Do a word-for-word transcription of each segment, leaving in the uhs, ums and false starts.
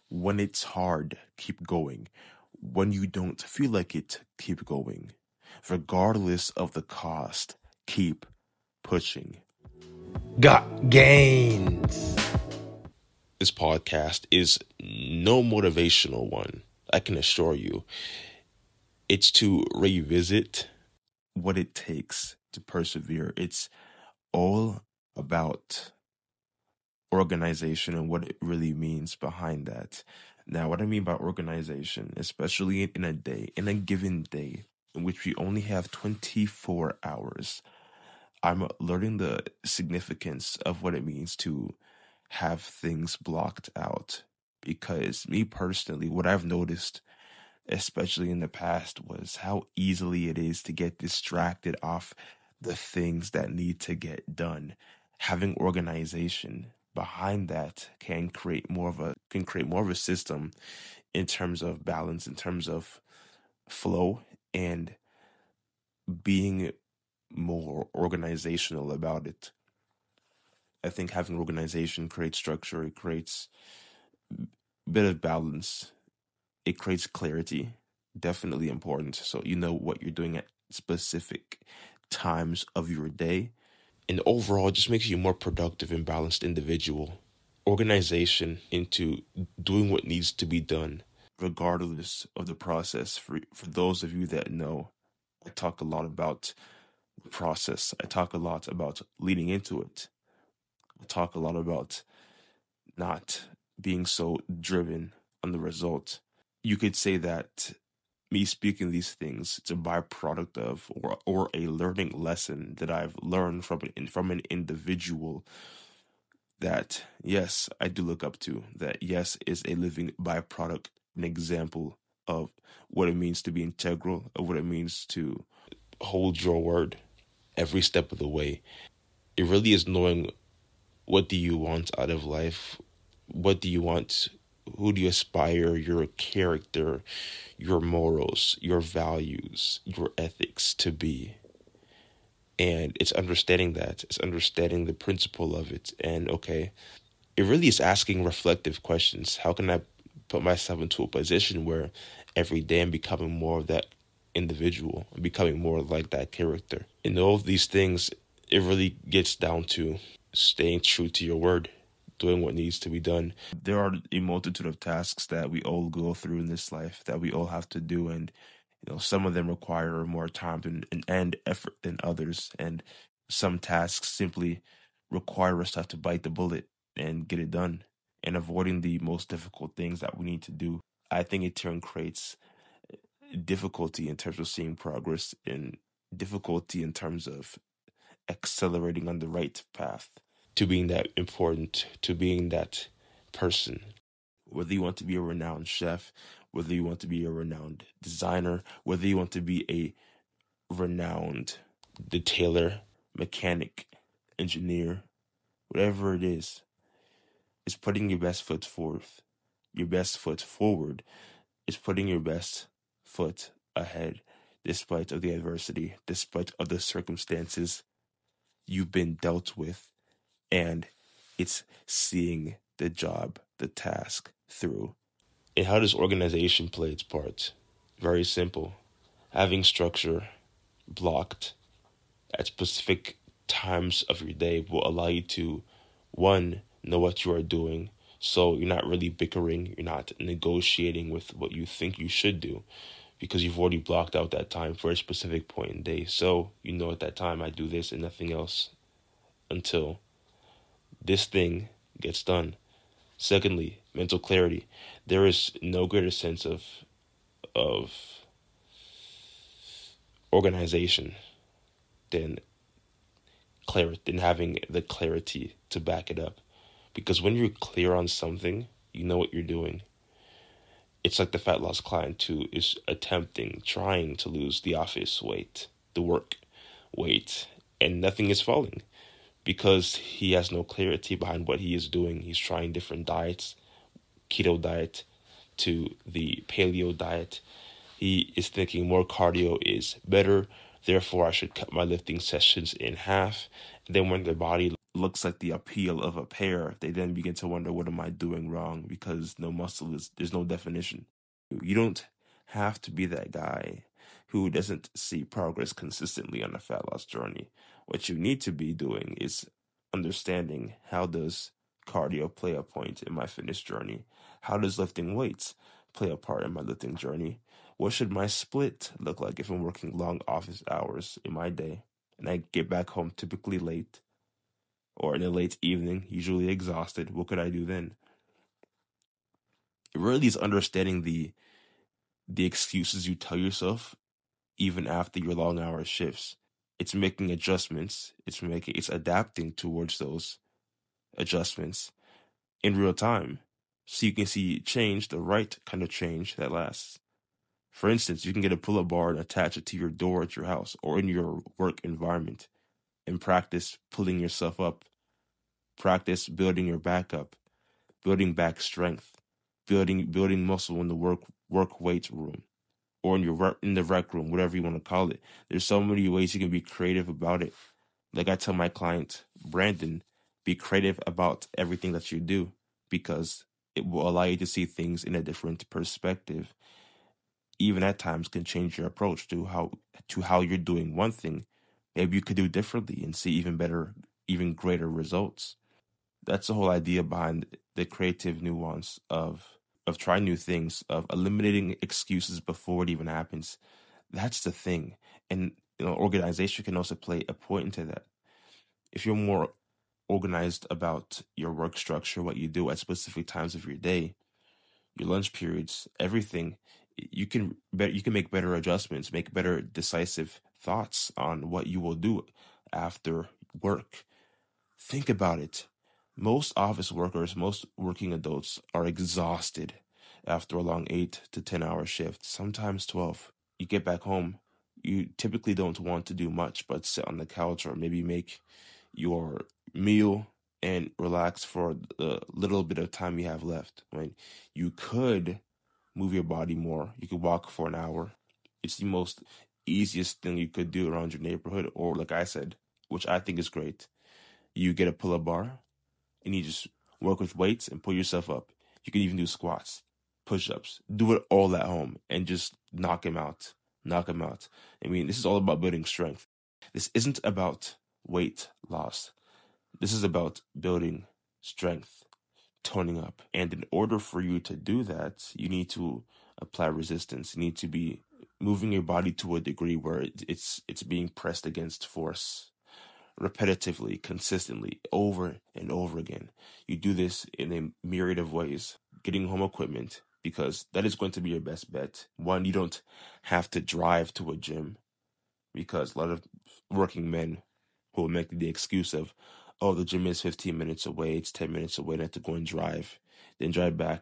When it's hard, keep going. When you don't feel like it, keep going. Regardless of the cost, keep pushing. Got gains. This podcast is no motivational one, I can assure you. It's to revisit what it takes to persevere. It's all about organization and what it really means behind that. Now, what I mean by organization, especially in a day, in a given day, in which we only have twenty-four hours, I'm learning the significance of what it means to have things blocked out. Because me personally, what I've noticed, especially in the past, was how easily it is to get distracted off the things that need to get done. Having organization behind that can create more of a can create more of a system in terms of balance, in terms of flow, and being more organizational about it. I think having organization creates structure, it creates a bit of balance, it creates clarity. Definitely important. So you know what you're doing at specific times of your day. And overall, it just makes you a more productive and balanced individual. Organization into doing what needs to be done. Regardless of the process, for, for those of you that know, I talk a lot about the process. I talk a lot about leading into it. I talk a lot about not being so driven on the result. You could say that me speaking these things, it's a byproduct of or or a learning lesson that I've learned from an, from an individual that, yes, I do look up to, that, yes, is a living byproduct, an example of what it means to be integral, of what it means to hold your word every step of the way. It really is knowing, what do you want out of life? What do you want? Who do you aspire your character, your morals, your values, your ethics to be? And it's understanding that. It's understanding the principle of it. And okay, it really is asking reflective questions. How can I put myself into a position where every day I'm becoming more of that individual, I'm becoming more like that character? And all of these things, it really gets down to staying true to your word, doing what needs to be done. There are a multitude of tasks that we all go through in this life that we all have to do, and you know, some of them require more time and, and effort than others, and some tasks simply require us to have to bite the bullet and get it done, and avoiding the most difficult things that we need to do. I think it turn creates difficulty in terms of seeing progress and difficulty in terms of accelerating on the right path. To being that important, to being that person. Whether you want to be a renowned chef, whether you want to be a renowned designer, whether you want to be a renowned detailer, mechanic, engineer, whatever it is, is putting your best foot forth. Your best foot forward is putting your best foot ahead, despite of the adversity, despite of the circumstances you've been dealt with, and it's seeing the job, the task through. And how does organization play its part? Very simple. Having structure blocked at specific times of your day will allow you to, one, know what you are doing, so you're not really bickering, you're not negotiating with what you think you should do, because you've already blocked out that time for a specific point in the day. So you know at that time I do this and nothing else until this thing gets done. Secondly, mental clarity. There is no greater sense of of organization than clarity, than having the clarity to back it up. Because when you're clear on something, you know what you're doing. It's like the fat loss client who is attempting, trying to lose the office weight, the work weight, and nothing is falling because he has no clarity behind what he is doing. He's trying different diets, keto diet to the paleo diet. He is thinking more cardio is better, therefore I should cut my lifting sessions in half. And then when the body looks like the appeal of a pear, they then begin to wonder, what am I doing wrong? Because no muscle is, there's no definition. You don't have to be that guy who doesn't see progress consistently on a fat loss journey. What you need to be doing is understanding, how does cardio play a point in my fitness journey? How does lifting weights play a part in my lifting journey? What should my split look like if I'm working long office hours in my day and I get back home typically late or in the late evening, usually exhausted? What could I do then? It really is understanding the the excuses you tell yourself even after your long hour shifts. It's making adjustments. It's making it's adapting towards those adjustments in real time, so you can see change, the right kind of change that lasts. For instance, you can get a pull-up bar and attach it to your door at your house or in your work environment and practice pulling yourself up. Practice building your back up, building back strength, building building muscle in the work work weight room or in your rec- in the rec room, whatever you want to call it. There's so many ways you can be creative about it. Like I tell my client Brandon, be creative about everything that you do, because it will allow you to see things in a different perspective. Even at times can change your approach to how to how you're doing one thing. Maybe you could do differently and see even better, even greater results. That's the whole idea behind the creative nuance of of trying new things, of eliminating excuses before it even happens. That's the thing. And you know, organization can also play a point into that. If you're more organized about your work structure, what you do at specific times of your day, your lunch periods, everything, you can bet you can make better adjustments, make better decisive thoughts on what you will do after work. Think about it. Most office workers, most working adults are exhausted after a long eight to ten hour shift, sometimes twelve. You get back home, you typically don't want to do much but sit on the couch or maybe make your meal and relax for the little bit of time you have left. Right? You could move your body more. You could walk for an hour. It's the most easiest thing you could do around your neighborhood, or like I said, which I think is great. You get a pull-up bar and you just work with weights and pull yourself up. You can even do squats, push-ups, do it all at home and just knock them out. Knock them out. I mean, this is all about building strength. This isn't about weight loss. This is about building strength, toning up. And in order for you to do that, you need to apply resistance. You need to be moving your body to a degree where it, it's it's being pressed against force repetitively, consistently, over and over again. You do this in a myriad of ways. Getting home equipment, because that is going to be your best bet. One, you don't have to drive to a gym, because a lot of working men who will make the excuse of, oh, the gym is fifteen minutes away, it's ten minutes away, and I have to go and drive, then drive back.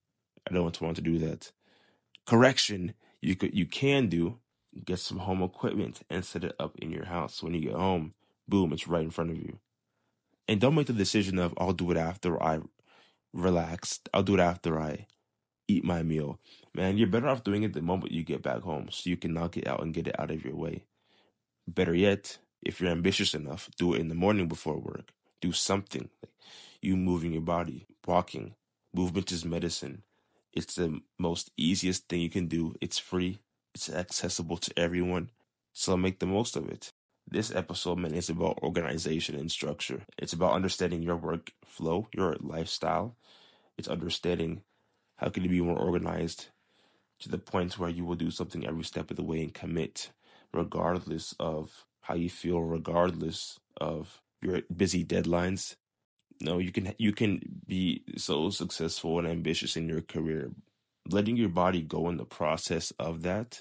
I don't want to want to do that. Correction, you could you can do, get some home equipment and set it up in your house. When you get home, boom, it's right in front of you. And don't make the decision of, I'll do it after I relax. I'll do it after I eat my meal. Man, you're better off doing it the moment you get back home so you can knock it out and get it out of your way. Better yet, if you're ambitious enough, do it in the morning before work. Do something. Like you moving your body, walking. Movement is medicine. It's the most easiest thing you can do. It's free. It's accessible to everyone. So make the most of it. This episode, man, is about organization and structure. It's about understanding your workflow, your lifestyle. It's understanding how can you be more organized to the point where you will do something every step of the way and commit, regardless of how you feel, regardless of your busy deadlines. No, you can you can be so successful and ambitious in your career. Letting your body go in the process of that,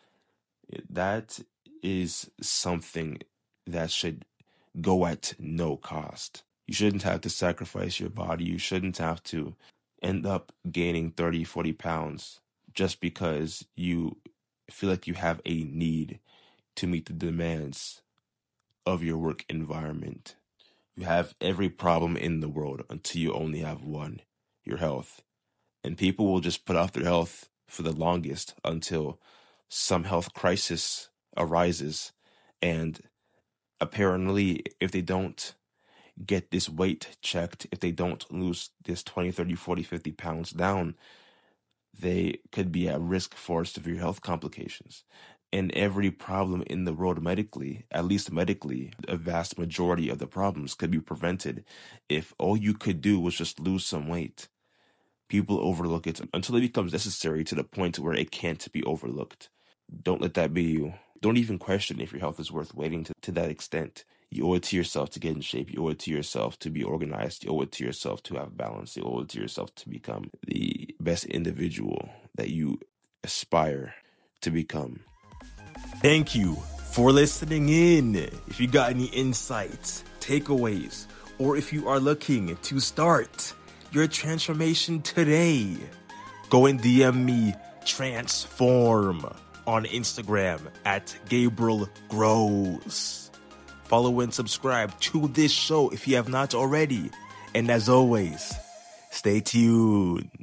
that is something that should go at no cost. You shouldn't have to sacrifice your body. You shouldn't have to end up gaining thirty, forty pounds just because you feel like you have a need to meet the demands of your work environment. You have every problem in the world until you only have one, your health. And people will just put off their health for the longest until some health crisis arises. And apparently, if they don't get this weight checked, if they don't lose this twenty, thirty, forty, fifty pounds down, they could be at risk for severe health complications. And every problem in the world medically, at least medically, a vast majority of the problems could be prevented if all you could do was just lose some weight. People overlook it until it becomes necessary to the point where it can't be overlooked. Don't let that be you. Don't even question if your health is worth waiting to, to that extent. You owe it to yourself to get in shape. You owe it to yourself to be organized. You owe it to yourself to have balance. You owe it to yourself to become the best individual that you aspire to become. Thank you for listening in. If you got any insights, takeaways, or if you are looking to start your transformation today, go and D M me Transform on Instagram at Gabriel Grows. Follow and subscribe to this show if you have not already. And as always, stay tuned.